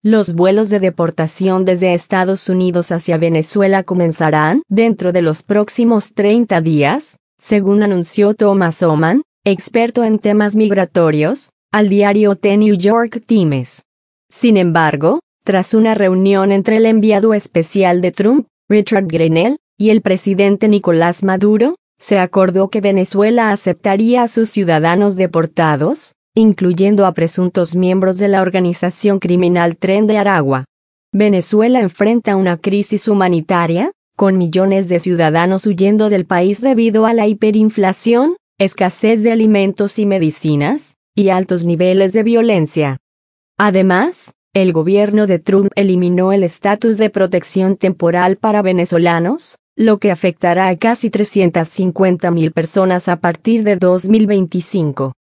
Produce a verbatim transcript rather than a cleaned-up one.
Los vuelos de deportación desde Estados Unidos hacia Venezuela comenzarán dentro de los próximos treinta días, según anunció Thomas Oman, experto en temas migratorios, al diario The New York Times. Sin embargo, tras una reunión entre el enviado especial de Trump, Richard Grenell, y el presidente Nicolás Maduro, se acordó que Venezuela aceptaría a sus ciudadanos deportados, incluyendo a presuntos miembros de la organización criminal Tren de Aragua. Venezuela enfrenta una crisis humanitaria, con millones de ciudadanos huyendo del país debido a la hiperinflación, escasez de alimentos y medicinas, y altos niveles de violencia. Además, el gobierno de Trump eliminó el estatus de protección temporal para venezolanos, lo que afectará a casi trescientas cincuenta mil personas a partir de dos mil veinticinco.